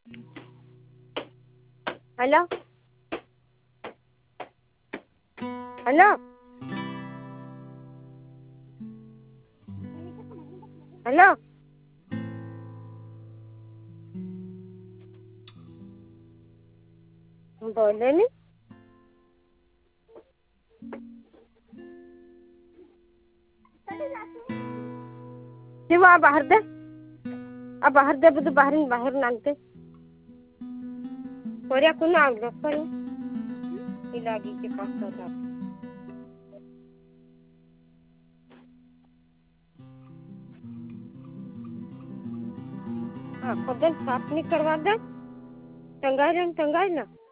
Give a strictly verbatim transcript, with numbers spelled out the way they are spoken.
hello hello hello बोले नहीं शिव आ बाहर दे आ बाहर दे बुद्धू बाहर बाहर नालते कोरिया कुन आग रखो इलागी के पास था हाँ कदम साफ नहीं करवा दे टंगाई रंग टंगाई ना